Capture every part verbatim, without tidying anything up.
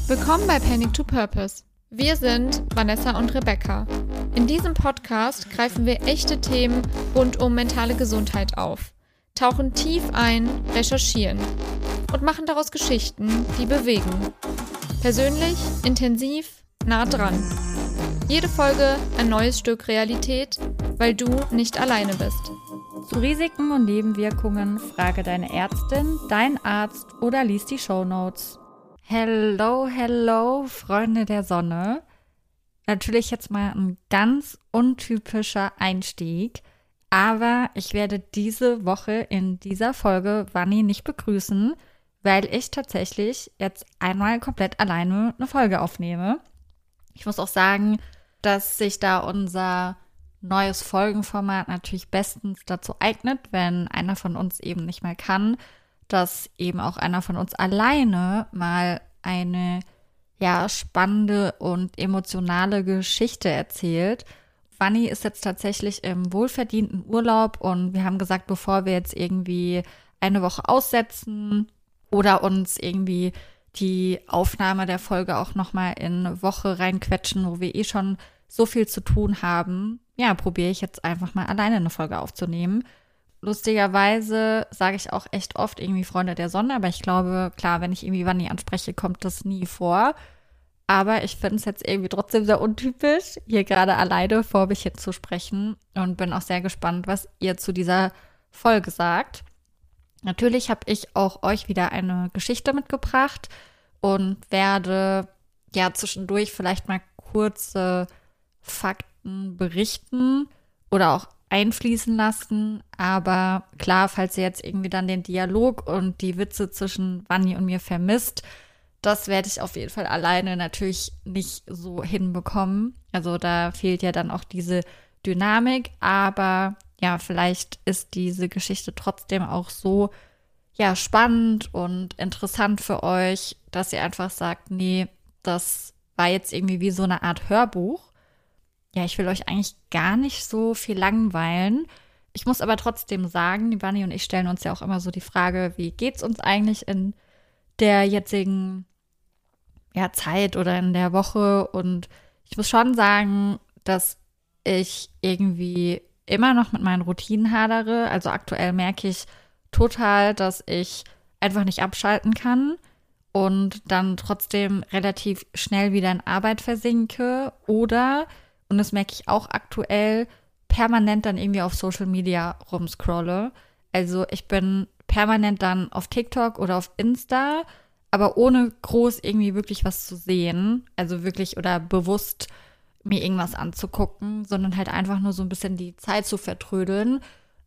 Willkommen bei Panic to Purpose. Wir sind Vanessa und Rebecca. In diesem Podcast greifen wir echte Themen rund um mentale Gesundheit auf, tauchen tief ein, recherchieren und machen daraus Geschichten, die bewegen. Persönlich, intensiv, nah dran. Jede Folge ein neues Stück Realität, weil du nicht alleine bist. Zu Risiken und Nebenwirkungen frage deine Ärztin, deinen Arzt oder lies die Shownotes. Hello, hello, Freunde der Sonne. Natürlich jetzt mal ein ganz untypischer Einstieg, aber ich werde diese Woche in dieser Folge Vanni nicht begrüßen, weil ich tatsächlich jetzt einmal komplett alleine eine Folge aufnehme. Ich muss auch sagen, dass sich da unser neues Folgenformat natürlich bestens dazu eignet, wenn einer von uns eben nicht mehr kann, dass eben auch einer von uns alleine mal eine ja spannende und emotionale Geschichte erzählt. Vanni ist jetzt tatsächlich im wohlverdienten Urlaub und wir haben gesagt, bevor wir jetzt irgendwie eine Woche aussetzen oder uns irgendwie die Aufnahme der Folge auch nochmal in eine Woche reinquetschen, wo wir eh schon so viel zu tun haben, ja, probiere ich jetzt einfach mal alleine eine Folge aufzunehmen. Lustigerweise sage ich auch echt oft irgendwie Freunde der Sonne, aber ich glaube, klar, wenn ich irgendwie Vanni anspreche, kommt das nie vor. Aber ich finde es jetzt irgendwie trotzdem sehr untypisch, hier gerade alleine vor mich hin zu sprechen und bin auch sehr gespannt, was ihr zu dieser Folge sagt. Natürlich habe ich auch euch wieder eine Geschichte mitgebracht und werde ja zwischendurch vielleicht mal kurze Fakten berichten oder auch einfließen lassen, aber klar, falls ihr jetzt irgendwie dann den Dialog und die Witze zwischen Vanni und mir vermisst, das werde ich auf jeden Fall alleine natürlich nicht so hinbekommen. Also da fehlt ja dann auch diese Dynamik, aber ja, vielleicht ist diese Geschichte trotzdem auch so ja spannend und interessant für euch, dass ihr einfach sagt, nee, das war jetzt irgendwie wie so eine Art Hörbuch. Ja, ich will euch eigentlich gar nicht so viel langweilen. Ich muss aber trotzdem sagen, die Vanni und ich stellen uns ja auch immer so die Frage, wie geht's uns eigentlich in der jetzigen ja, Zeit oder in der Woche? Und ich muss schon sagen, dass ich irgendwie immer noch mit meinen Routinen hadere. Also aktuell merke ich total, dass ich einfach nicht abschalten kann und dann trotzdem relativ schnell wieder in Arbeit versinke oder und das merke ich auch aktuell, permanent dann irgendwie auf Social Media rumscrolle. Also ich bin permanent dann auf TikTok oder auf Insta, aber ohne groß irgendwie wirklich was zu sehen. Also wirklich oder bewusst mir irgendwas anzugucken, sondern halt einfach nur so ein bisschen die Zeit zu vertrödeln.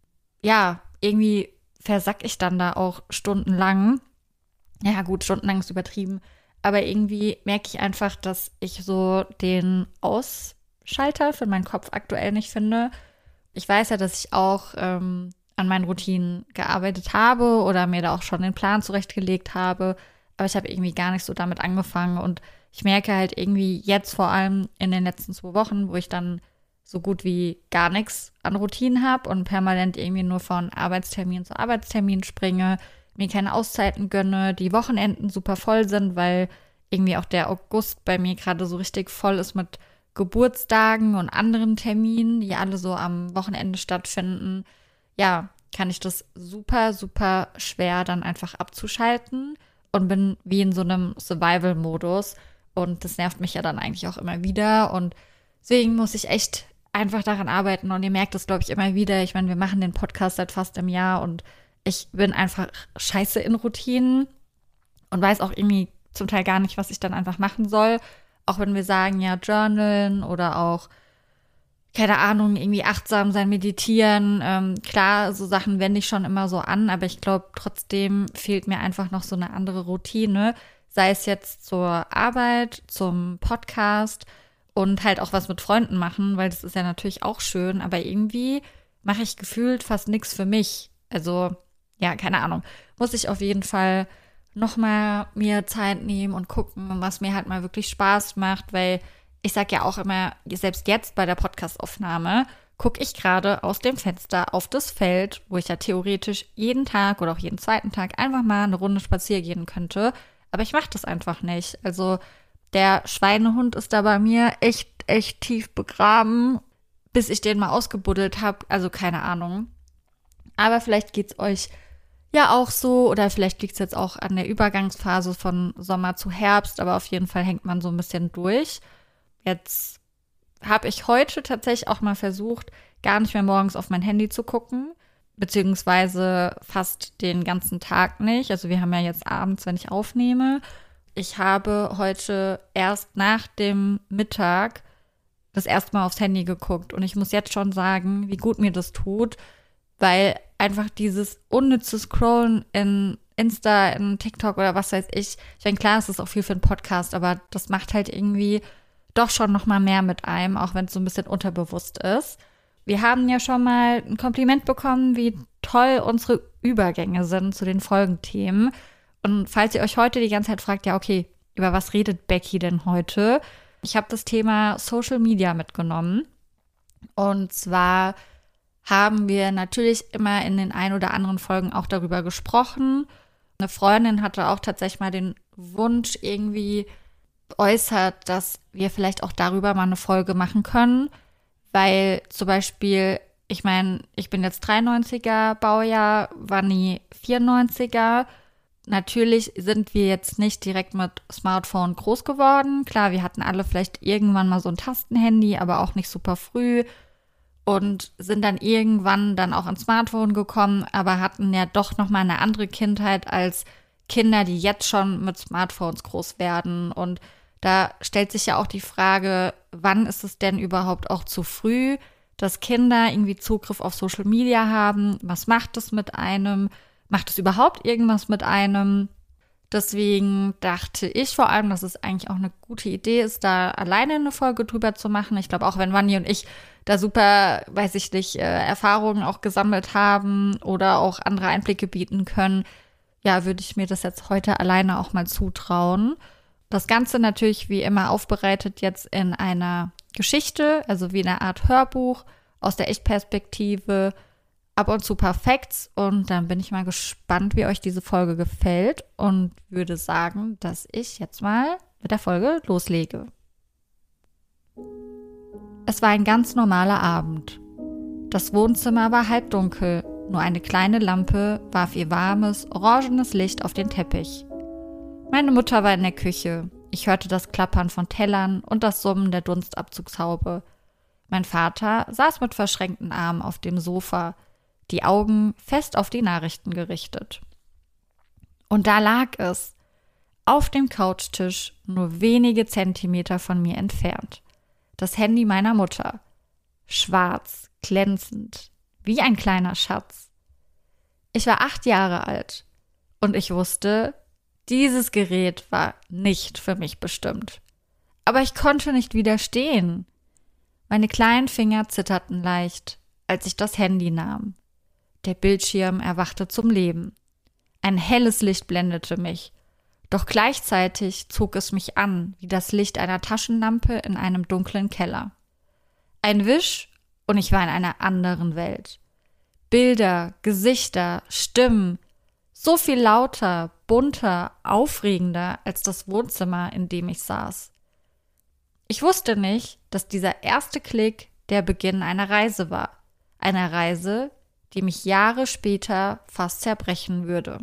Ja, irgendwie versack ich dann da auch stundenlang. Ja gut, stundenlang ist übertrieben. Aber irgendwie merke ich einfach, dass ich so den Aus Schalter für meinen Kopf aktuell nicht finde. Ich weiß ja, dass ich auch ähm, an meinen Routinen gearbeitet habe oder mir da auch schon den Plan zurechtgelegt habe, aber ich habe irgendwie gar nicht so damit angefangen und ich merke halt irgendwie jetzt vor allem in den letzten zwei Wochen, wo ich dann so gut wie gar nichts an Routinen habe und permanent irgendwie nur von Arbeitstermin zu Arbeitstermin springe, mir keine Auszeiten gönne, die Wochenenden super voll sind, weil irgendwie auch der August bei mir gerade so richtig voll ist mit Geburtstagen und anderen Terminen, die alle so am Wochenende stattfinden, ja, kann ich das super, super schwer dann einfach abzuschalten und bin wie in so einem Survival-Modus und das nervt mich ja dann eigentlich auch immer wieder und deswegen muss ich echt einfach daran arbeiten und ihr merkt das, glaube ich, immer wieder. Ich meine, wir machen den Podcast seit fast einem Jahr und ich bin einfach scheiße in Routinen und weiß auch irgendwie zum Teil gar nicht, was ich dann einfach machen soll. Auch wenn wir sagen, ja, journalen oder auch, keine Ahnung, irgendwie achtsam sein, meditieren. Ähm, klar, so Sachen wende ich schon immer so an, aber ich glaube, trotzdem fehlt mir einfach noch so eine andere Routine. Sei es jetzt zur Arbeit, zum Podcast und halt auch was mit Freunden machen, weil das ist ja natürlich auch schön, aber irgendwie mache ich gefühlt fast nichts für mich. Also, ja, keine Ahnung. Muss ich auf jeden Fall nochmal mir Zeit nehmen und gucken, was mir halt mal wirklich Spaß macht, weil ich sag ja auch immer, selbst jetzt bei der Podcastaufnahme gucke ich gerade aus dem Fenster auf das Feld, wo ich ja theoretisch jeden Tag oder auch jeden zweiten Tag einfach mal eine Runde spazieren gehen könnte. Aber Aber ich mache das einfach nicht. Also der Schweinehund ist da bei mir echt, echt tief begraben, bis ich den mal ausgebuddelt habe. Also keine Ahnung. Aber vielleicht geht's euch ja auch so oder vielleicht liegt es jetzt auch an der Übergangsphase von Sommer zu Herbst. Aber auf jeden Fall hängt man so ein bisschen durch. Jetzt habe ich heute tatsächlich auch mal versucht, gar nicht mehr morgens auf mein Handy zu gucken. Beziehungsweise fast den ganzen Tag nicht. Also wir haben ja jetzt abends, wenn ich aufnehme. Ich habe heute erst nach dem Mittag das erste Mal aufs Handy geguckt. Und ich muss jetzt schon sagen, wie gut mir das tut, weil einfach dieses unnütze Scrollen in Insta, in TikTok oder was weiß ich. Ich meine, klar, es ist auch viel für einen Podcast, aber das macht halt irgendwie doch schon noch mal mehr mit einem, auch wenn es so ein bisschen unterbewusst ist. Wir haben ja schon mal ein Kompliment bekommen, wie toll unsere Übergänge sind zu den Folgenthemen. Und falls ihr euch heute die ganze Zeit fragt, ja, okay, über was redet Becky denn heute? Ich habe das Thema Social Media mitgenommen. Und zwar haben wir natürlich immer in den ein oder anderen Folgen auch darüber gesprochen. Eine Freundin hatte auch tatsächlich mal den Wunsch irgendwie äußert, dass wir vielleicht auch darüber mal eine Folge machen können. Weil zum Beispiel, ich meine, ich bin jetzt dreiundneunziger Baujahr, Vanni vierundneunziger. Natürlich sind wir jetzt nicht direkt mit Smartphone groß geworden. Klar, wir hatten alle vielleicht irgendwann mal so ein Tastenhandy, aber auch nicht super früh. Und sind dann irgendwann dann auch ins Smartphone gekommen, aber hatten ja doch nochmal eine andere Kindheit als Kinder, die jetzt schon mit Smartphones groß werden. Und da stellt sich ja auch die Frage, wann ist es denn überhaupt auch zu früh, dass Kinder irgendwie Zugriff auf Social Media haben? Was macht es mit einem? Macht es überhaupt irgendwas mit einem? Deswegen dachte ich vor allem, dass es eigentlich auch eine gute Idee ist, da alleine eine Folge drüber zu machen. Ich glaube, auch wenn Vanni und ich da super, weiß ich nicht, äh, Erfahrungen auch gesammelt haben oder auch andere Einblicke bieten können, ja, würde ich mir das jetzt heute alleine auch mal zutrauen. Das Ganze natürlich wie immer aufbereitet jetzt in einer Geschichte, also wie eine Art Hörbuch aus der Ich-Perspektive, ab und zu paar Facts und dann bin ich mal gespannt, wie euch diese Folge gefällt und würde sagen, dass ich jetzt mal mit der Folge loslege. Es war ein ganz normaler Abend. Das Wohnzimmer war halbdunkel, nur eine kleine Lampe warf ihr warmes, orangenes Licht auf den Teppich. Meine Mutter war in der Küche. Ich hörte das Klappern von Tellern und das Summen der Dunstabzugshaube. Mein Vater saß mit verschränkten Armen auf dem Sofa, die Augen fest auf die Nachrichten gerichtet. Und da lag es, auf dem Couchtisch, nur wenige Zentimeter von mir entfernt. Das Handy meiner Mutter. Schwarz, glänzend, wie ein kleiner Schatz. Ich war acht Jahre alt und ich wusste, dieses Gerät war nicht für mich bestimmt. Aber ich konnte nicht widerstehen. Meine kleinen Finger zitterten leicht, als ich das Handy nahm. Der Bildschirm erwachte zum Leben. Ein helles Licht blendete mich, doch gleichzeitig zog es mich an, wie das Licht einer Taschenlampe in einem dunklen Keller. Ein Wisch und ich war in einer anderen Welt. Bilder, Gesichter, Stimmen, so viel lauter, bunter, aufregender als das Wohnzimmer, in dem ich saß. Ich wusste nicht, dass dieser erste Klick der Beginn einer Reise war. Einer Reise, die mich Jahre später fast zerbrechen würde.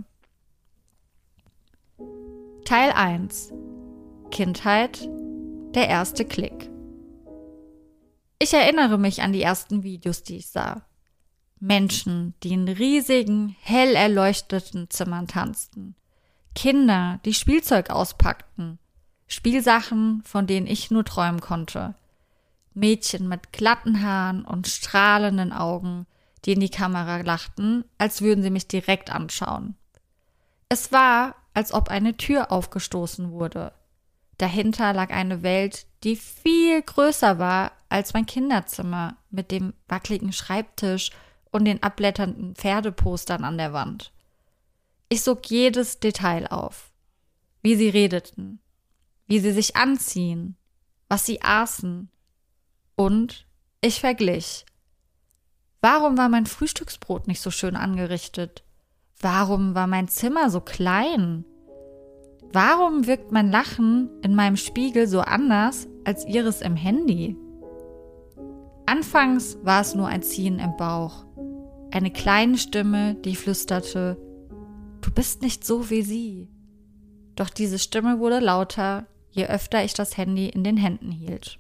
Teil eins. Kindheit, der erste Klick. Ich erinnere mich an die ersten Videos, die ich sah. Menschen, die in riesigen, hell erleuchteten Zimmern tanzten. Kinder, die Spielzeug auspackten. Spielsachen, von denen ich nur träumen konnte. Mädchen mit glatten Haaren und strahlenden Augen, die in die Kamera lachten, als würden sie mich direkt anschauen. Es war, als ob eine Tür aufgestoßen wurde. Dahinter lag eine Welt, die viel größer war als mein Kinderzimmer mit dem wackeligen Schreibtisch und den abblätternden Pferdepostern an der Wand. Ich sog jedes Detail auf. Wie sie redeten, wie sie sich anziehen, was sie aßen. Und ich verglich. Warum war mein Frühstücksbrot nicht so schön angerichtet? Warum war mein Zimmer so klein? warum wirkt mein Lachen in meinem Spiegel so anders als ihres im Handy? Anfangs war es nur ein Ziehen im Bauch. Eine kleine Stimme, die flüsterte, du bist nicht so wie sie. Doch diese Stimme wurde lauter, je öfter ich das Handy in den Händen hielt.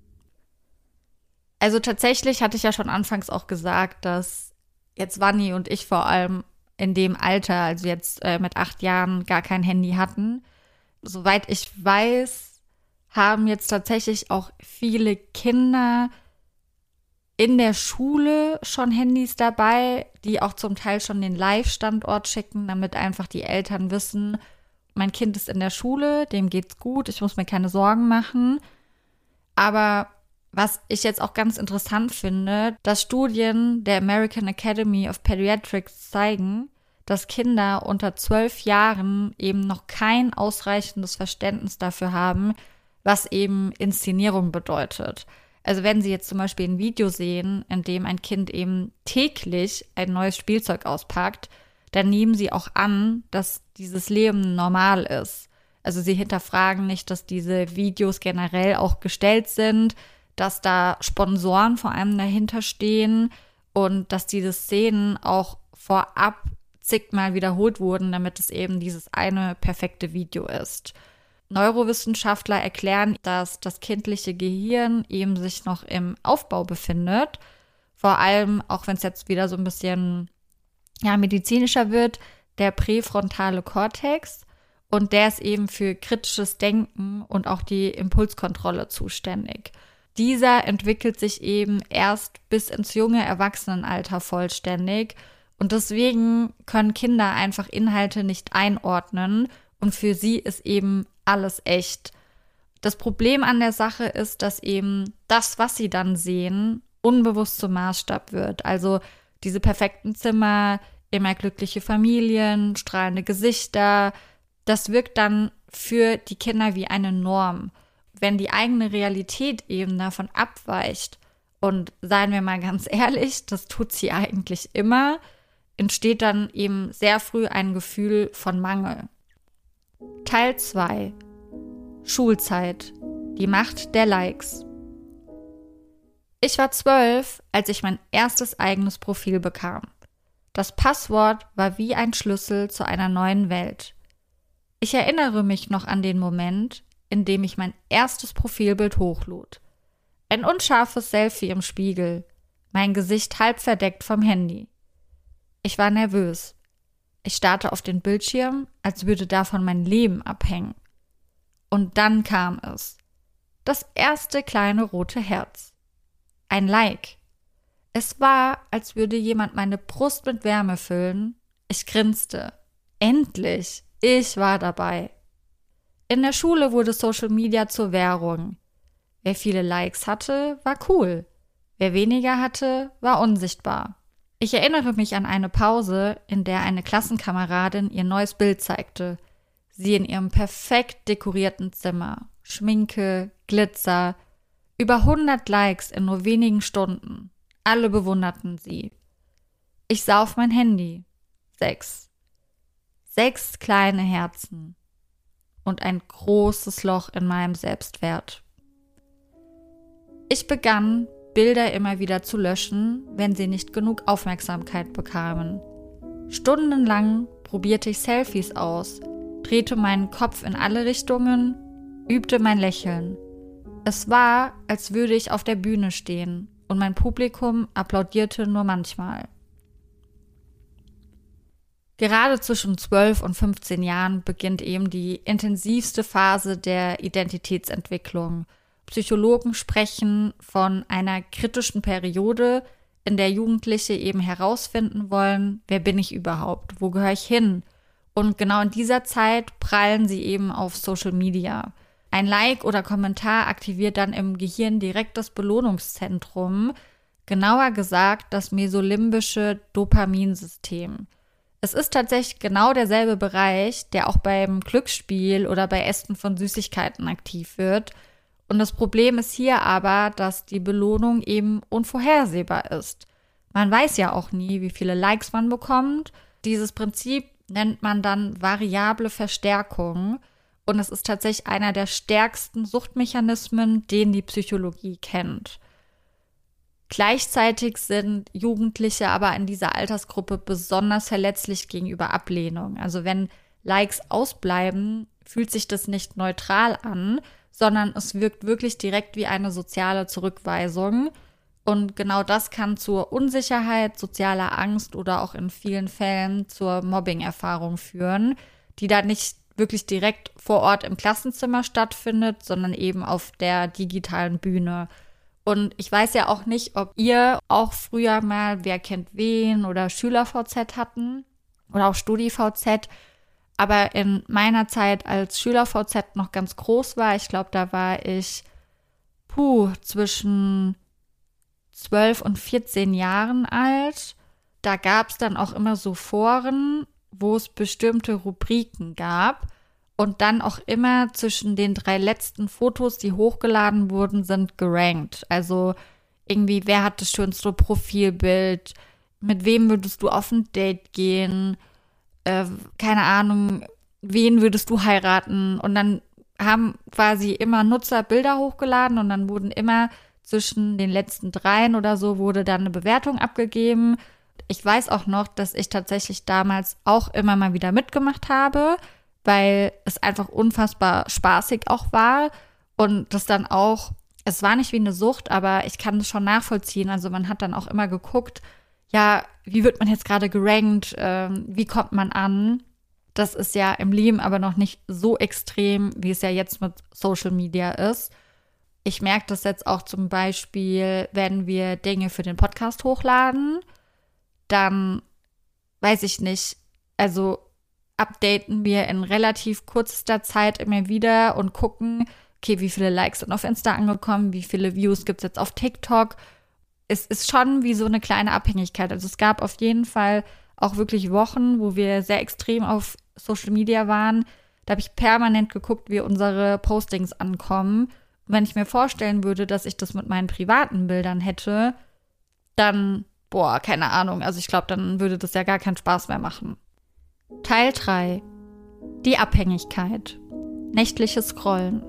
Also tatsächlich hatte ich ja schon anfangs auch gesagt, dass jetzt Vanni und ich vor allem in dem Alter, also jetzt äh, mit acht Jahren, gar kein Handy hatten. Soweit ich weiß, haben jetzt tatsächlich auch viele Kinder in der Schule schon Handys dabei, die auch zum Teil schon den Live-Standort schicken, damit einfach die Eltern wissen, mein Kind ist in der Schule, dem geht's gut, ich muss mir keine Sorgen machen. Aber was ich jetzt auch ganz interessant finde, dass Studien der American Academy of Pediatrics zeigen, dass Kinder unter zwölf Jahren eben noch kein ausreichendes Verständnis dafür haben, was eben Inszenierung bedeutet. Also wenn sie jetzt zum Beispiel ein Video sehen, in dem ein Kind eben täglich ein neues Spielzeug auspackt, dann nehmen sie auch an, dass dieses Leben normal ist. Also sie hinterfragen nicht, dass diese Videos generell auch gestellt sind, dass da Sponsoren vor allem dahinter stehen und dass diese Szenen auch vorab zigmal wiederholt wurden, damit es eben dieses eine perfekte Video ist. Neurowissenschaftler erklären, dass das kindliche Gehirn eben sich noch im Aufbau befindet. Vor allem, auch wenn es jetzt wieder so ein bisschen ja, medizinischer wird, der präfrontale Kortex. Und der ist eben für kritisches Denken und auch die Impulskontrolle zuständig. Dieser entwickelt sich eben erst bis ins junge Erwachsenenalter vollständig. Und deswegen können Kinder einfach Inhalte nicht einordnen. Und für sie ist eben alles echt. Das Problem an der Sache ist, dass eben das, was sie dann sehen, unbewusst zum Maßstab wird. Also diese perfekten Zimmer, immer glückliche Familien, strahlende Gesichter, das wirkt dann für die Kinder wie eine Norm. Wenn die eigene Realität eben davon abweicht, und seien wir mal ganz ehrlich, das tut sie eigentlich immer, entsteht dann eben sehr früh ein Gefühl von Mangel. Teil zwei. Schulzeit. Die Macht der Likes. Ich war zwölf, als ich mein erstes eigenes Profil bekam. Das Passwort war wie ein Schlüssel zu einer neuen Welt. Ich erinnere mich noch an den Moment, in dem ich mein erstes Profilbild hochlud. Ein unscharfes Selfie im Spiegel, mein Gesicht halb verdeckt vom Handy. Ich war nervös. Ich starrte auf den Bildschirm, als würde davon mein Leben abhängen. Und dann kam es. Das erste kleine rote Herz. Ein Like. Es war, als würde jemand meine Brust mit Wärme füllen. Ich grinste. Endlich! Ich war dabei. In der Schule wurde Social Media zur Währung. Wer viele Likes hatte, war cool. Wer weniger hatte, war unsichtbar. Ich erinnere mich an eine Pause, in der eine Klassenkameradin ihr neues Bild zeigte. Sie in ihrem perfekt dekorierten Zimmer. Schminke, Glitzer. Über hundert Likes in nur wenigen Stunden. Alle bewunderten sie. Ich sah auf mein Handy. Sechs. Sechs kleine Herzen. Und ein großes Loch in meinem Selbstwert. Ich begann, Bilder immer wieder zu löschen, wenn sie nicht genug Aufmerksamkeit bekamen. Stundenlang probierte ich Selfies aus, drehte meinen Kopf in alle Richtungen, übte mein Lächeln. Es war, als würde ich auf der Bühne stehen und mein Publikum applaudierte nur manchmal. Gerade zwischen zwölf und fünfzehn Jahren beginnt eben die intensivste Phase der Identitätsentwicklung. Psychologen sprechen von einer kritischen Periode, in der Jugendliche eben herausfinden wollen, wer bin ich überhaupt, wo gehöre ich hin? Und genau in dieser Zeit prallen sie eben auf Social Media. Ein Like oder Kommentar aktiviert dann im Gehirn direkt das Belohnungszentrum, genauer gesagt das mesolimbische Dopaminsystem. Es ist tatsächlich genau derselbe Bereich, der auch beim Glücksspiel oder bei Essen von Süßigkeiten aktiv wird. Und das Problem ist hier aber, dass die Belohnung eben unvorhersehbar ist. Man weiß ja auch nie, wie viele Likes man bekommt. Dieses Prinzip nennt man dann variable Verstärkung. Und es ist tatsächlich einer der stärksten Suchtmechanismen, den die Psychologie kennt. Gleichzeitig sind Jugendliche aber in dieser Altersgruppe besonders verletzlich gegenüber Ablehnung. Also wenn Likes ausbleiben, fühlt sich das nicht neutral an, sondern es wirkt wirklich direkt wie eine soziale Zurückweisung. Und genau das kann zur Unsicherheit, sozialer Angst oder auch in vielen Fällen zur Mobbing-Erfahrung führen, die dann nicht wirklich direkt vor Ort im Klassenzimmer stattfindet, sondern eben auf der digitalen Bühne. Und ich weiß ja auch nicht, ob ihr auch früher mal Wer kennt wen oder Schüler-V Z hatten oder auch Studi-V Z. Aber in meiner Zeit, als Schüler-V Z noch ganz groß war, ich glaube, da war ich puh, zwischen zwölf und vierzehn Jahren alt. Da gab es dann auch immer so Foren, wo es bestimmte Rubriken gab und dann auch immer zwischen den drei letzten Fotos, die hochgeladen wurden, sind gerankt. Also irgendwie, wer hat das schönste Profilbild, mit wem würdest du auf ein Date gehen, äh, keine Ahnung, wen würdest du heiraten? Und dann haben quasi immer Nutzer Bilder hochgeladen und dann wurden immer zwischen den letzten dreien oder so wurde dann eine Bewertung abgegeben. Ich weiß auch noch, dass ich tatsächlich damals auch immer mal wieder mitgemacht habe, weil es einfach unfassbar spaßig auch war und das dann auch, es war nicht wie eine Sucht, aber ich kann es schon nachvollziehen. Also man hat dann auch immer geguckt, ja, wie wird man jetzt gerade gerankt, ähm, wie kommt man an? Das ist ja im Leben aber noch nicht so extrem, wie es ja jetzt mit Social Media ist. Ich merke das jetzt auch zum Beispiel, wenn wir Dinge für den Podcast hochladen, dann weiß ich nicht, also updaten wir in relativ kurzer Zeit immer wieder und gucken, okay, wie viele Likes sind auf Insta angekommen, wie viele Views gibt es jetzt auf TikTok. Es ist schon wie so eine kleine Abhängigkeit. Also es gab auf jeden Fall auch wirklich Wochen, wo wir sehr extrem auf Social Media waren. Da habe ich permanent geguckt, wie unsere Postings ankommen. Und wenn ich mir vorstellen würde, dass ich das mit meinen privaten Bildern hätte, dann, boah, keine Ahnung. Also ich glaube, dann würde das ja gar keinen Spaß mehr machen. Teil drei. Die Abhängigkeit. Nächtliches Scrollen.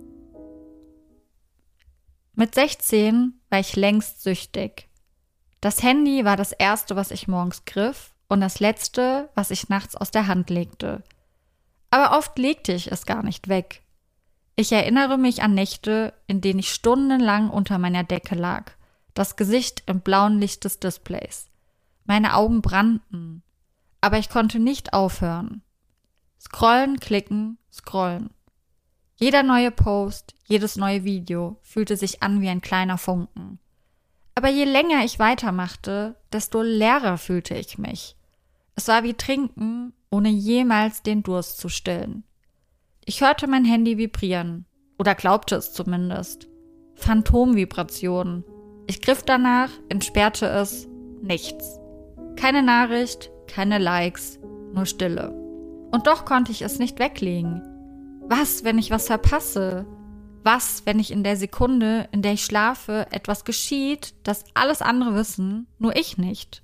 Mit sechzehn war ich längst süchtig. Das Handy war das erste, was ich morgens griff und das letzte, was ich nachts aus der Hand legte. Aber oft legte ich es gar nicht weg. Ich erinnere mich an Nächte, in denen ich stundenlang unter meiner Decke lag, das Gesicht im blauen Licht des Displays. Meine Augen brannten, aber ich konnte nicht aufhören. Scrollen, klicken, scrollen. Jeder neue Post, jedes neue Video fühlte sich an wie ein kleiner Funken. Aber je länger ich weitermachte, desto leerer fühlte ich mich. Es war wie Trinken, ohne jemals den Durst zu stillen. Ich hörte mein Handy vibrieren, oder glaubte es zumindest. Phantomvibrationen. Ich griff danach, entsperrte es, nichts. Keine Nachricht, keine Likes, nur Stille. Und doch konnte ich es nicht weglegen. Was, wenn ich was verpasse? Was, wenn ich in der Sekunde, in der ich schlafe, etwas geschieht, das alles andere wissen, nur ich nicht?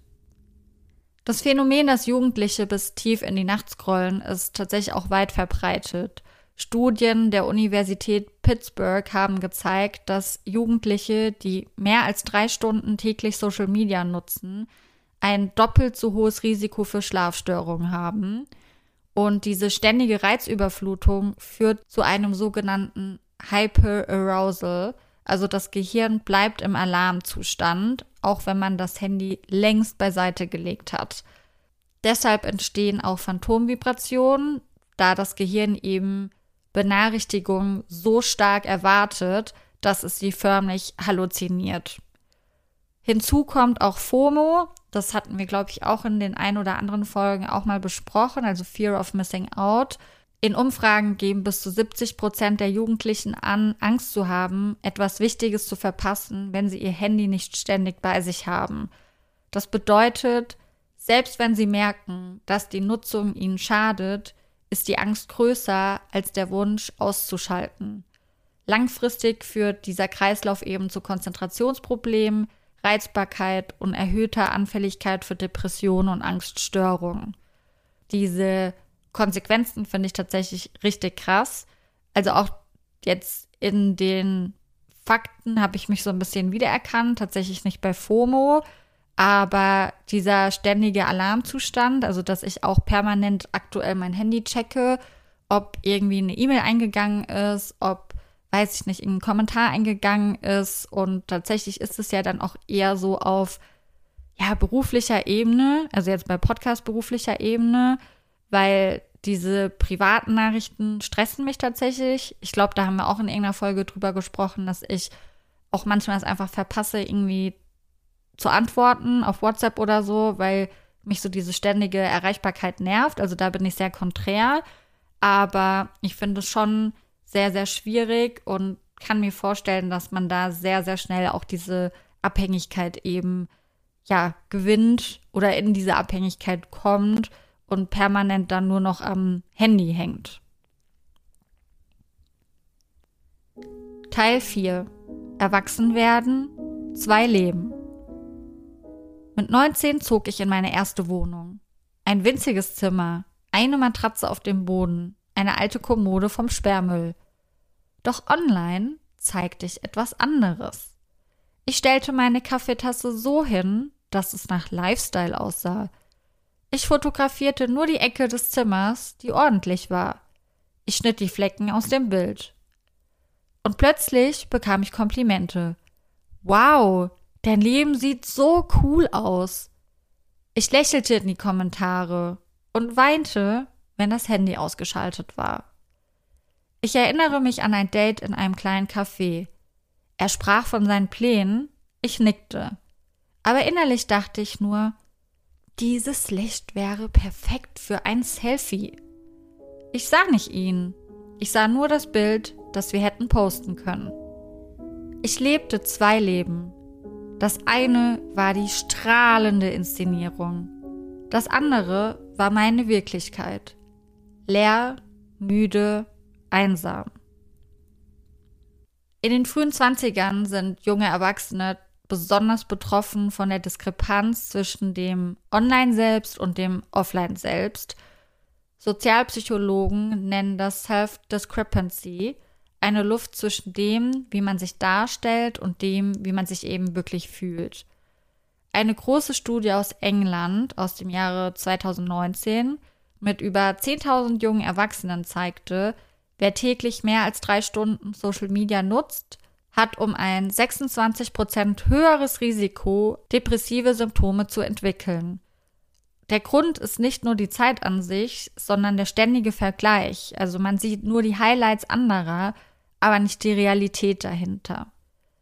Das Phänomen, dass Jugendliche bis tief in die Nacht scrollen, ist tatsächlich auch weit verbreitet. Studien der Universität Pittsburgh haben gezeigt, dass Jugendliche, die mehr als drei Stunden täglich Social Media nutzen, ein doppelt so hohes Risiko für Schlafstörungen haben. Und diese ständige Reizüberflutung führt zu einem sogenannten Hyperarousal. Also das Gehirn bleibt im Alarmzustand, auch wenn man das Handy längst beiseite gelegt hat. Deshalb entstehen auch Phantomvibrationen, da das Gehirn eben Benachrichtigungen so stark erwartet, dass es sie förmlich halluziniert. Hinzu kommt auch FOMO, das hatten wir, glaube ich, auch in den ein oder anderen Folgen auch mal besprochen, also Fear of Missing Out. In Umfragen geben bis zu siebzig Prozent der Jugendlichen an, Angst zu haben, etwas Wichtiges zu verpassen, wenn sie ihr Handy nicht ständig bei sich haben. Das bedeutet, selbst wenn sie merken, dass die Nutzung ihnen schadet, ist die Angst größer als der Wunsch auszuschalten. Langfristig führt dieser Kreislauf eben zu Konzentrationsproblemen, Reizbarkeit und erhöhter Anfälligkeit für Depressionen und Angststörungen. Diese Konsequenzen finde ich tatsächlich richtig krass. Also auch jetzt in den Fakten habe ich mich so ein bisschen wiedererkannt, tatsächlich nicht bei FOMO, aber dieser ständige Alarmzustand, also dass ich auch permanent aktuell mein Handy checke, ob irgendwie eine E-Mail eingegangen ist, ob, weiß ich nicht, ein Kommentar eingegangen ist, und tatsächlich ist es ja dann auch eher so auf, ja, beruflicher Ebene, also jetzt bei Podcast beruflicher Ebene, weil diese privaten Nachrichten stressen mich tatsächlich. Ich glaube, da haben wir auch in irgendeiner Folge drüber gesprochen, dass ich auch manchmal es einfach verpasse, irgendwie zu antworten auf WhatsApp oder so, weil mich so diese ständige Erreichbarkeit nervt. Also da bin ich sehr konträr. Aber ich finde es schon sehr, sehr schwierig und kann mir vorstellen, dass man da sehr, sehr schnell auch diese Abhängigkeit eben, ja, gewinnt oder in diese Abhängigkeit kommt und permanent dann nur noch am Handy hängt. Teil vier. Erwachsen werden, zwei Leben. Mit neunzehn zog ich in meine erste Wohnung. Ein winziges Zimmer, eine Matratze auf dem Boden, eine alte Kommode vom Sperrmüll. Doch online zeigte ich etwas anderes. Ich stellte meine Kaffeetasse so hin, dass es nach Lifestyle aussah. Ich fotografierte nur die Ecke des Zimmers, die ordentlich war. Ich schnitt die Flecken aus dem Bild. Und plötzlich bekam ich Komplimente. Wow, dein Leben sieht so cool aus. Ich lächelte in die Kommentare und weinte, wenn das Handy ausgeschaltet war. Ich erinnere mich an ein Date in einem kleinen Café. Er sprach von seinen Plänen, ich nickte. Aber innerlich dachte ich nur, dieses Licht wäre perfekt für ein Selfie. Ich sah nicht ihn. Ich sah nur das Bild, das wir hätten posten können. Ich lebte zwei Leben. Das eine war die strahlende Inszenierung. Das andere war meine Wirklichkeit. Leer, müde, einsam. In den frühen Zwanzigern sind junge Erwachsene besonders betroffen von der Diskrepanz zwischen dem Online-Selbst und dem Offline-Selbst. Sozialpsychologen nennen das Self-Discrepancy, eine Luft zwischen dem, wie man sich darstellt, und dem, wie man sich eben wirklich fühlt. Eine große Studie aus England aus dem Jahre zweitausendneunzehn mit über zehntausend jungen Erwachsenen zeigte, wer täglich mehr als drei Stunden Social Media nutzt, hat um ein sechsundzwanzig Prozent höheres Risiko, depressive Symptome zu entwickeln. Der Grund ist nicht nur die Zeit an sich, sondern der ständige Vergleich. Also man sieht nur die Highlights anderer, aber nicht die Realität dahinter.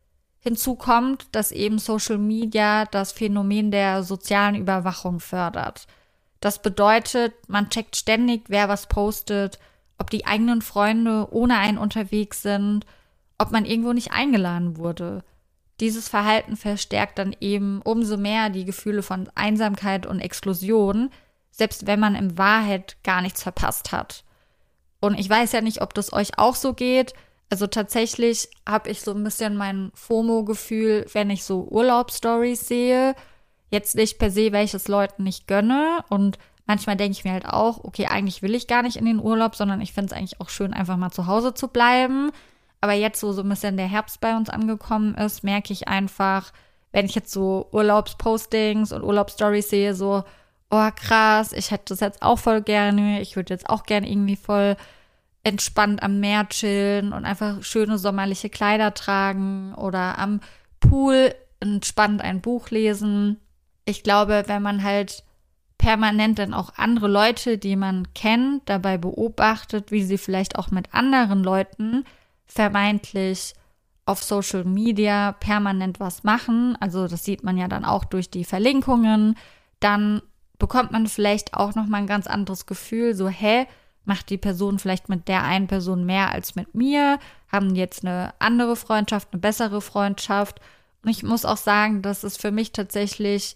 Hinzu kommt, dass eben Social Media das Phänomen der sozialen Überwachung fördert. Das bedeutet, man checkt ständig, wer was postet, ob die eigenen Freunde ohne einen unterwegs sind, ob man irgendwo nicht eingeladen wurde. Dieses Verhalten verstärkt dann eben umso mehr die Gefühle von Einsamkeit und Exklusion, selbst wenn man in Wahrheit gar nichts verpasst hat. Und ich weiß ja nicht, ob das euch auch so geht. Also tatsächlich habe ich so ein bisschen mein FOMO-Gefühl, wenn ich so Urlaubsstories sehe. Jetzt nicht per se, weil ich es Leuten nicht gönne. Und manchmal denke ich mir halt auch, okay, eigentlich will ich gar nicht in den Urlaub, sondern ich finde es eigentlich auch schön, einfach mal zu Hause zu bleiben. Aber jetzt, wo so ein bisschen der Herbst bei uns angekommen ist, merke ich einfach, wenn ich jetzt so Urlaubspostings und Urlaubsstories sehe, so, oh krass, ich hätte das jetzt auch voll gerne. Ich würde jetzt auch gerne irgendwie voll entspannt am Meer chillen und einfach schöne sommerliche Kleider tragen oder am Pool entspannt ein Buch lesen. Ich glaube, wenn man halt permanent dann auch andere Leute, die man kennt, dabei beobachtet, wie sie vielleicht auch mit anderen Leuten vermeintlich auf Social Media permanent was machen, also das sieht man ja dann auch durch die Verlinkungen, dann bekommt man vielleicht auch nochmal ein ganz anderes Gefühl, so, hä, macht die Person vielleicht mit der einen Person mehr als mit mir, haben jetzt eine andere Freundschaft, eine bessere Freundschaft. Und ich muss auch sagen, dass es für mich tatsächlich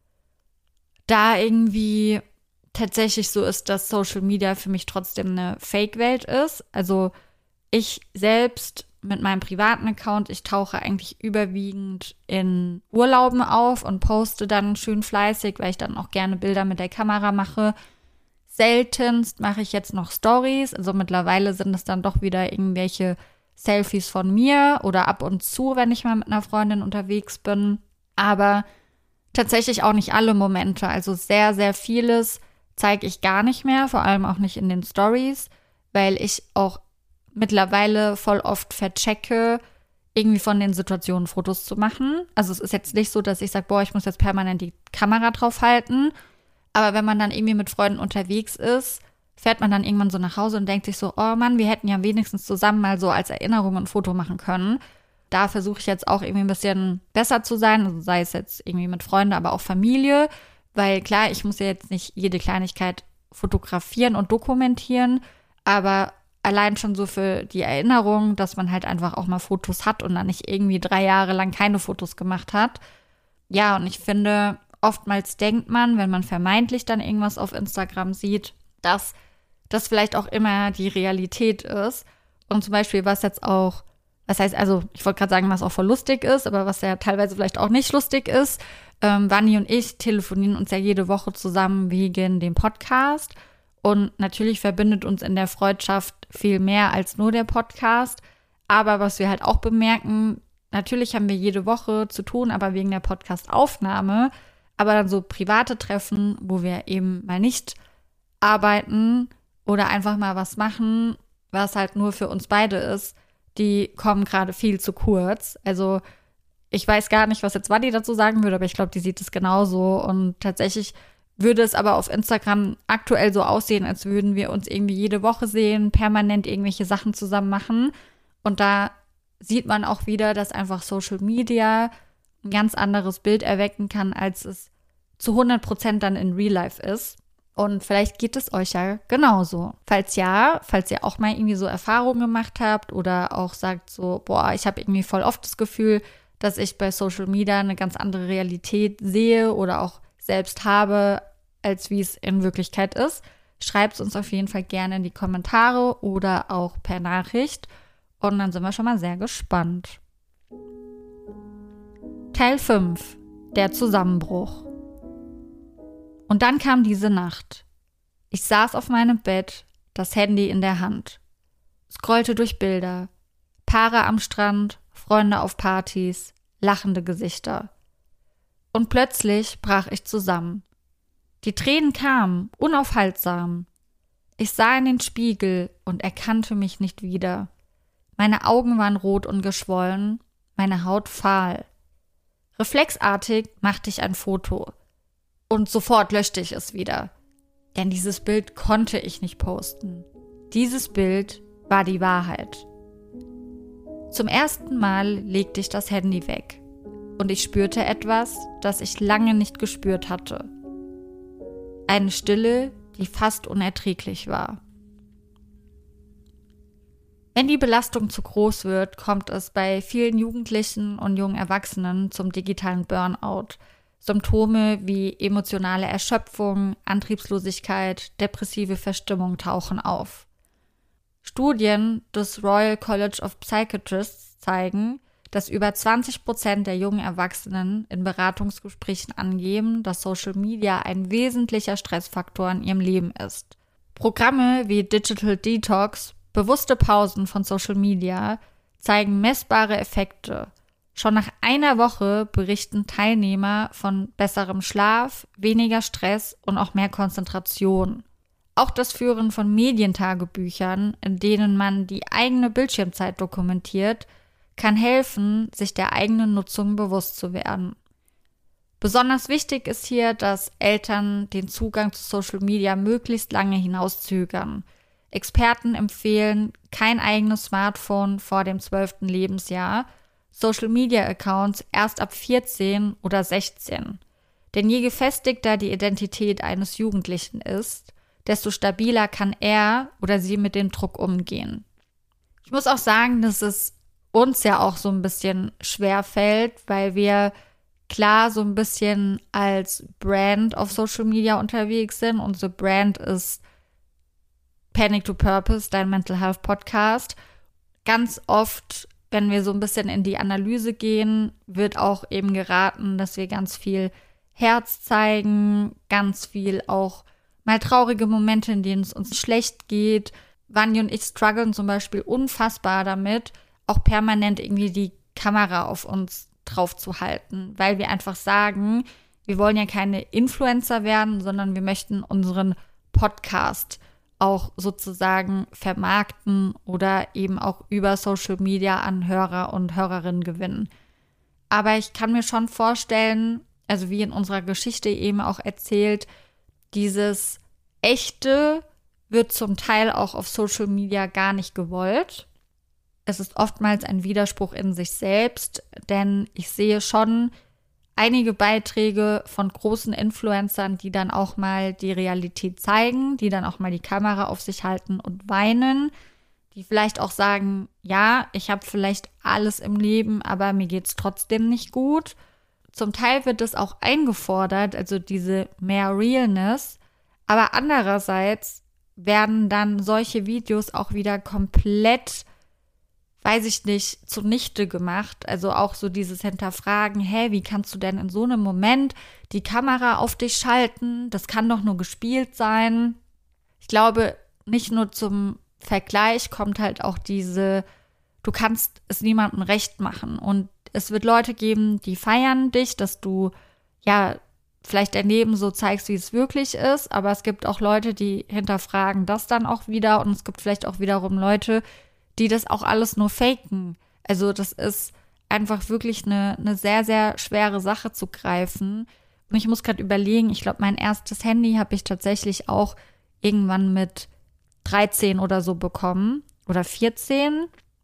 da irgendwie tatsächlich so ist, dass Social Media für mich trotzdem eine Fake-Welt ist. Also ich selbst mit meinem privaten Account, ich tauche eigentlich überwiegend in Urlauben auf und poste dann schön fleißig, weil ich dann auch gerne Bilder mit der Kamera mache. seltenst mache ich jetzt noch Stories. Also mittlerweile sind es dann doch wieder irgendwelche Selfies von mir oder ab und zu, wenn ich mal mit einer Freundin unterwegs bin. Aber tatsächlich auch nicht alle Momente. Also sehr, sehr vieles zeige ich gar nicht mehr, vor allem auch nicht in den Stories, weil ich auch mittlerweile voll oft verchecke, irgendwie von den Situationen Fotos zu machen. Also es ist jetzt nicht so, dass ich sage, boah, ich muss jetzt permanent die Kamera drauf halten. Aber wenn man dann irgendwie mit Freunden unterwegs ist, fährt man dann irgendwann so nach Hause und denkt sich so, oh Mann, wir hätten ja wenigstens zusammen mal so als Erinnerung ein Foto machen können. Da versuche ich jetzt auch irgendwie ein bisschen besser zu sein, also sei es jetzt irgendwie mit Freunden, aber auch Familie. Weil klar, ich muss ja jetzt nicht jede Kleinigkeit fotografieren und dokumentieren, aber allein schon so für die Erinnerung, dass man halt einfach auch mal Fotos hat und dann nicht irgendwie drei Jahre lang keine Fotos gemacht hat. Ja, und ich finde, oftmals denkt man, wenn man vermeintlich dann irgendwas auf Instagram sieht, dass das vielleicht auch immer die Realität ist. Und zum Beispiel, was jetzt auch, was heißt, also ich wollte gerade sagen, was auch voll lustig ist, aber was ja teilweise vielleicht auch nicht lustig ist, ähm, Vanni und ich telefonieren uns ja jede Woche zusammen wegen dem Podcast. Und natürlich verbindet uns in der Freundschaft viel mehr als nur der Podcast. Aber was wir halt auch bemerken, natürlich haben wir jede Woche zu tun, aber wegen der Podcast-Aufnahme, aber dann so private Treffen, wo wir eben mal nicht arbeiten oder einfach mal was machen, was halt nur für uns beide ist, die kommen gerade viel zu kurz. Also ich weiß gar nicht, was jetzt Vanni dazu sagen würde, aber ich glaube, die sieht es genauso. Und tatsächlich würde es aber auf Instagram aktuell so aussehen, als würden wir uns irgendwie jede Woche sehen, permanent irgendwelche Sachen zusammen machen. Und da sieht man auch wieder, dass einfach Social Media ein ganz anderes Bild erwecken kann, als es zu hundert Prozent dann in Real Life ist. Und vielleicht geht es euch ja genauso. Falls ja, falls ihr auch mal irgendwie so Erfahrungen gemacht habt oder auch sagt so, boah, ich habe irgendwie voll oft das Gefühl, dass ich bei Social Media eine ganz andere Realität sehe oder auch selbst habe, als wie es in Wirklichkeit ist. Schreibt es uns auf jeden Fall gerne in die Kommentare oder auch per Nachricht. Und dann sind wir schon mal sehr gespannt. Teil fünf. Der Zusammenbruch. Und dann kam diese Nacht. Ich saß auf meinem Bett, das Handy in der Hand. Scrollte durch Bilder. Paare am Strand, Freunde auf Partys, lachende Gesichter. Und plötzlich brach ich zusammen. Die Tränen kamen, unaufhaltsam. Ich sah in den Spiegel und erkannte mich nicht wieder. Meine Augen waren rot und geschwollen, meine Haut fahl. Reflexartig machte ich ein Foto. Und sofort löschte ich es wieder. Denn dieses Bild konnte ich nicht posten. Dieses Bild war die Wahrheit. Zum ersten Mal legte ich das Handy weg. Und ich spürte etwas, das ich lange nicht gespürt hatte. Eine Stille, die fast unerträglich war. Wenn die Belastung zu groß wird, kommt es bei vielen Jugendlichen und jungen Erwachsenen zum digitalen Burnout. Symptome wie emotionale Erschöpfung, Antriebslosigkeit, depressive Verstimmung tauchen auf. Studien des Royal College of Psychiatrists zeigen, dass über zwanzig Prozent der jungen Erwachsenen in Beratungsgesprächen angeben, dass Social Media ein wesentlicher Stressfaktor in ihrem Leben ist. Programme wie Digital Detox, bewusste Pausen von Social Media, zeigen messbare Effekte. Schon nach einer Woche berichten Teilnehmer von besserem Schlaf, weniger Stress und auch mehr Konzentration. Auch das Führen von Medientagebüchern, in denen man die eigene Bildschirmzeit dokumentiert, kann helfen, sich der eigenen Nutzung bewusst zu werden. Besonders wichtig ist hier, dass Eltern den Zugang zu Social Media möglichst lange hinauszögern. Experten empfehlen kein eigenes Smartphone vor dem zwölften Lebensjahr, Social-Media-Accounts erst ab vierzehn oder sechzehn. Denn je gefestigter die Identität eines Jugendlichen ist, desto stabiler kann er oder sie mit dem Druck umgehen. Ich muss auch sagen, dass es uns ja auch so ein bisschen schwer fällt, weil wir klar so ein bisschen als Brand auf Social Media unterwegs sind. Unsere Brand ist Panic to Purpose, dein Mental Health Podcast. Ganz oft, wenn wir so ein bisschen in die Analyse gehen, wird auch eben geraten, dass wir ganz viel Herz zeigen, ganz viel auch mal traurige Momente, in denen es uns schlecht geht. Vanja und ich strugglen zum Beispiel unfassbar damit, auch permanent irgendwie die Kamera auf uns drauf zu halten, weil wir einfach sagen, wir wollen ja keine Influencer werden, sondern wir möchten unseren Podcast auch sozusagen vermarkten oder eben auch über Social Media an Hörer und Hörerinnen gewinnen. Aber ich kann mir schon vorstellen, also wie in unserer Geschichte eben auch erzählt, dieses Echte wird zum Teil auch auf Social Media gar nicht gewollt. Es ist oftmals ein Widerspruch in sich selbst, denn ich sehe schon einige Beiträge von großen Influencern, die dann auch mal die Realität zeigen, die dann auch mal die Kamera auf sich halten und weinen, die vielleicht auch sagen, ja, ich habe vielleicht alles im Leben, aber mir geht's trotzdem nicht gut. Zum Teil wird es auch eingefordert, also diese mehr Realness, aber andererseits werden dann solche Videos auch wieder komplett, weiß ich nicht, zunichte gemacht. Also auch so dieses Hinterfragen, hä, wie kannst du denn in so einem Moment die Kamera auf dich schalten? Das kann doch nur gespielt sein. Ich glaube, nicht nur zum Vergleich kommt halt auch diese, du kannst es niemandem recht machen. Und es wird Leute geben, die feiern dich, dass du, ja, vielleicht dein Leben so zeigst, wie es wirklich ist. Aber es gibt auch Leute, die hinterfragen das dann auch wieder. Und es gibt vielleicht auch wiederum Leute, die das auch alles nur faken. Also das ist einfach wirklich eine, eine sehr, sehr schwere Sache zu greifen. Und ich muss gerade überlegen, ich glaube, mein erstes Handy habe ich tatsächlich auch irgendwann mit dreizehn oder so bekommen. Oder vierzehn.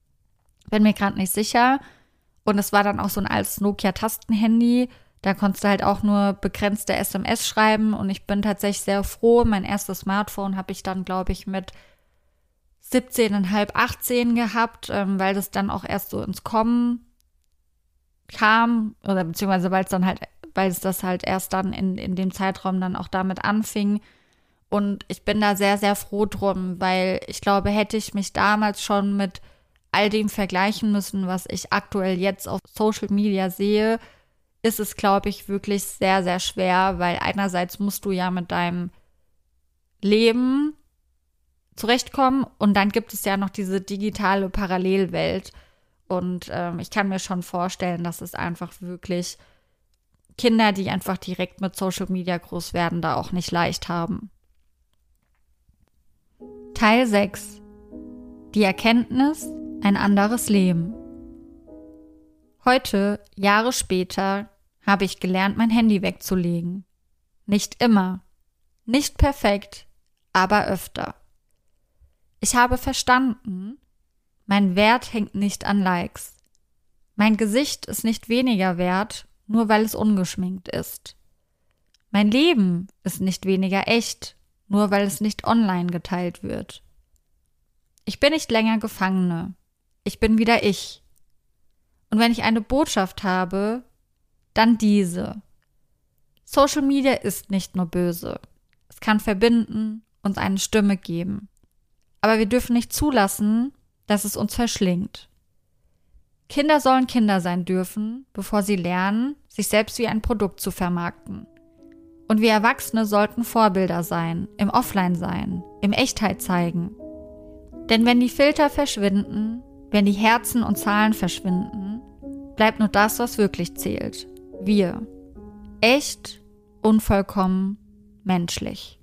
Bin mir gerade nicht sicher. Und es war dann auch so ein altes Nokia-Tastenhandy. Da konntest du halt auch nur begrenzte S M S schreiben. Und ich bin tatsächlich sehr froh. Mein erstes Smartphone habe ich dann, glaube ich, mit siebzehn Komma fünf, achtzehn gehabt, ähm, weil das dann auch erst so ins Kommen kam. Oder beziehungsweise weil es dann halt, weil es das halt erst dann in, in dem Zeitraum dann auch damit anfing. Und ich bin da sehr, sehr froh drum, weil ich glaube, hätte ich mich damals schon mit all dem vergleichen müssen, was ich aktuell jetzt auf Social Media sehe, ist es, glaube ich, wirklich sehr, sehr schwer, weil einerseits musst du ja mit deinem Leben zurechtkommen und dann gibt es ja noch diese digitale Parallelwelt und ähm, ich kann mir schon vorstellen, dass es einfach wirklich Kinder, die einfach direkt mit Social Media groß werden, da auch nicht leicht haben. Teil sechs. Die Erkenntnis, ein anderes Leben. Heute, Jahre später, habe ich gelernt, mein Handy wegzulegen. Nicht immer, nicht perfekt, aber öfter. Ich habe verstanden, mein Wert hängt nicht an Likes. Mein Gesicht ist nicht weniger wert, nur weil es ungeschminkt ist. Mein Leben ist nicht weniger echt, nur weil es nicht online geteilt wird. Ich bin nicht länger Gefangene. Ich bin wieder ich. Und wenn ich eine Botschaft habe, dann diese. Social Media ist nicht nur böse. Es kann verbinden, uns eine Stimme geben. Aber wir dürfen nicht zulassen, dass es uns verschlingt. Kinder sollen Kinder sein dürfen, bevor sie lernen, sich selbst wie ein Produkt zu vermarkten. Und wir Erwachsene sollten Vorbilder sein, im Offline-Sein, im Echtheit zeigen. Denn wenn die Filter verschwinden, wenn die Herzen und Zahlen verschwinden, bleibt nur das, was wirklich zählt. Wir. Echt, unvollkommen, menschlich.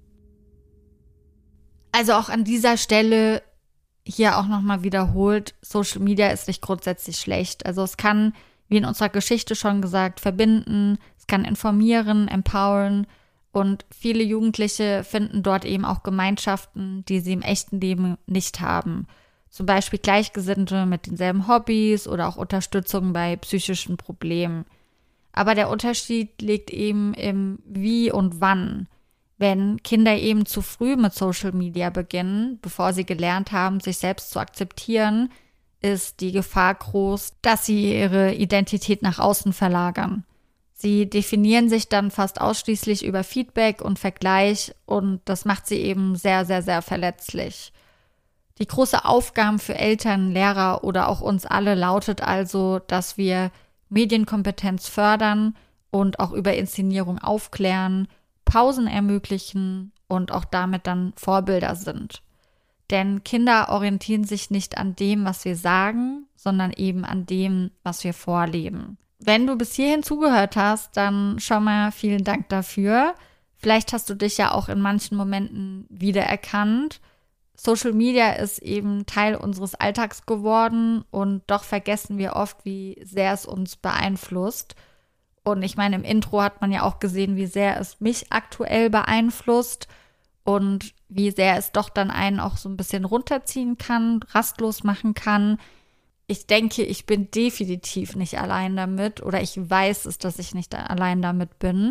Also auch an dieser Stelle hier auch nochmal wiederholt, Social Media ist nicht grundsätzlich schlecht. Also es kann, wie in unserer Geschichte schon gesagt, verbinden, es kann informieren, empowern und viele Jugendliche finden dort eben auch Gemeinschaften, die sie im echten Leben nicht haben. Zum Beispiel Gleichgesinnte mit denselben Hobbys oder auch Unterstützung bei psychischen Problemen. Aber der Unterschied liegt eben im Wie und Wann. Wenn Kinder eben zu früh mit Social Media beginnen, bevor sie gelernt haben, sich selbst zu akzeptieren, ist die Gefahr groß, dass sie ihre Identität nach außen verlagern. Sie definieren sich dann fast ausschließlich über Feedback und Vergleich und das macht sie eben sehr, sehr, sehr verletzlich. Die große Aufgabe für Eltern, Lehrer oder auch uns alle lautet also, dass wir Medienkompetenz fördern und auch über Inszenierung aufklären, Pausen ermöglichen und auch damit dann Vorbilder sind. Denn Kinder orientieren sich nicht an dem, was wir sagen, sondern eben an dem, was wir vorleben. Wenn du bis hierhin zugehört hast, dann schon mal vielen Dank dafür. Vielleicht hast du dich ja auch in manchen Momenten wiedererkannt. Social Media ist eben Teil unseres Alltags geworden und doch vergessen wir oft, wie sehr es uns beeinflusst. Und ich meine, im Intro hat man ja auch gesehen, wie sehr es mich aktuell beeinflusst und wie sehr es doch dann einen auch so ein bisschen runterziehen kann, rastlos machen kann. Ich denke, ich bin definitiv nicht allein damit oder ich weiß es, dass ich nicht allein damit bin.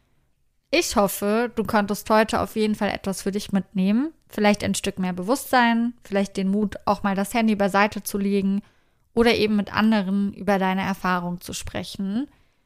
Ich hoffe, du konntest heute auf jeden Fall etwas für dich mitnehmen. Vielleicht ein Stück mehr Bewusstsein, vielleicht den Mut, auch mal das Handy beiseite zu legen oder eben mit anderen über deine Erfahrung zu sprechen.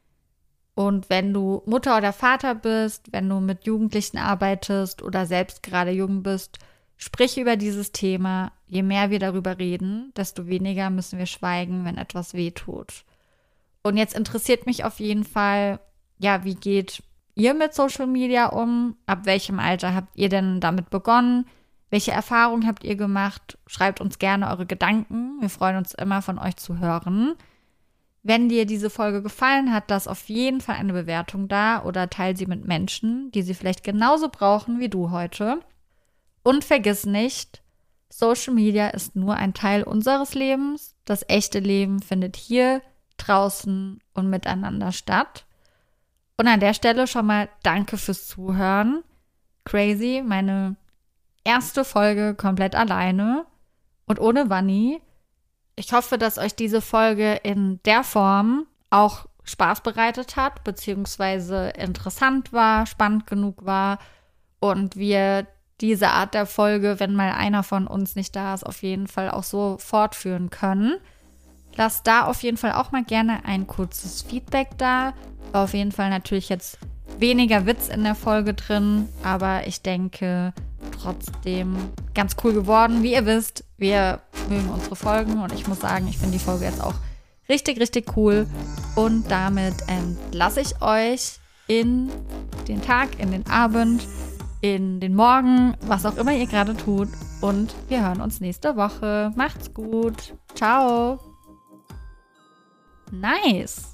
Und wenn du Mutter oder Vater bist, wenn du mit Jugendlichen arbeitest oder selbst gerade jung bist, sprich über dieses Thema. Je mehr wir darüber reden, desto weniger müssen wir schweigen, wenn etwas wehtut. Und jetzt interessiert mich auf jeden Fall, ja, wie geht ihr mit Social Media um? Ab welchem Alter habt ihr denn damit begonnen? Welche Erfahrungen habt ihr gemacht? Schreibt uns gerne eure Gedanken. Wir freuen uns immer, von euch zu hören. Wenn dir diese Folge gefallen hat, lass auf jeden Fall eine Bewertung da oder teile sie mit Menschen, die sie vielleicht genauso brauchen wie du heute. Und vergiss nicht, Social Media ist nur ein Teil unseres Lebens. Das echte Leben findet hier, draußen und miteinander statt. Und an der Stelle schon mal danke fürs Zuhören. Crazy, meine erste Folge komplett alleine und ohne Vanni. Ich hoffe, dass euch diese Folge in der Form auch Spaß bereitet hat, beziehungsweise interessant war, spannend genug war und wir diese Art der Folge, wenn mal einer von uns nicht da ist, auf jeden Fall auch so fortführen können. Lasst da auf jeden Fall auch mal gerne ein kurzes Feedback da. War auf jeden Fall natürlich jetzt weniger Witz in der Folge drin, aber ich denke trotzdem ganz cool geworden. Wie ihr wisst, wir mögen unsere Folgen und ich muss sagen, ich finde die Folge jetzt auch richtig, richtig cool. Und damit entlasse ich euch in den Tag, in den Abend, in den Morgen, was auch immer ihr gerade tut. Und wir hören uns nächste Woche. Macht's gut. Ciao. Nice.